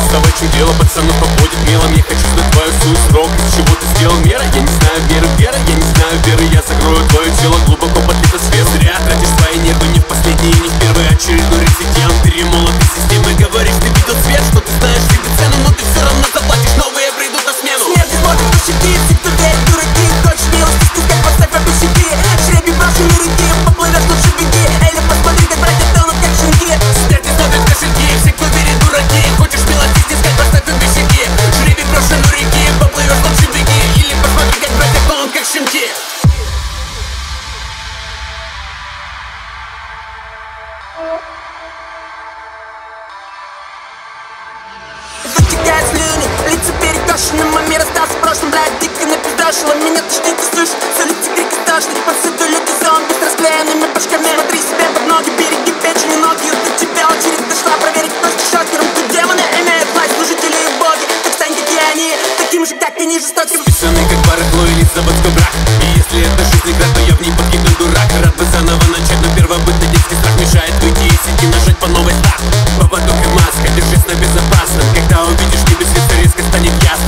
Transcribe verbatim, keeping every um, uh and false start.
вставай, чем дело, пацанов побудет мелом. Я хочу знать твою суть, срок, из чего ты сделал мера. Я не знаю веры, вера, я не знаю веры. Я закрою твое тело глубоко под литосферу. Зря тратишь свои нервы, не в последний и не в первый. Очередной резидент, перемолотый системой. Говоришь, ты видел свет, что ты знаешь себе цену, но ты все равно заплатишь, новые придут на смену. Смерть смотрит на щеки, все, кто верит, дураки. Хочешь милости стискать, поставь обещаки. Жребий брошенный руки, поплывешь, лучше беги. Эля, посмотри, как братья тонут, как щенки. Смерть смотрит кошельки, все, кто верит, дураки. Хочешь милости стискать, поставь обещаки. Жребий брошенный руки, поплывешь, лучше беги. Или посмотри, как братья тонут, как щенки. Вытекает слюни, лица перекошены. Мой мир остался в прошлом, блядь, дико напиздашила. Меня тошнит и слышишь, с улицы крики страшные. Повсюду люди зомби с расклеенными башками. Смотри себе под ноги, береги печени, ноги. До тебя очередь дошла, проверить, кто с шокером. Тут демоны имеют власть, служители и боги. Так стань, как и они, таким же, как они, жестоким. Списанный как барахло или заводской брак. И если это жизнь игра, то я в ней погибну, дурак. Рад бы заново начать, но первобытный детский страх мешает выйти из сети, нажать по новой старт. Поводок и маска, держись на безопасном. Когда увидишь небесница, резко станет ясно.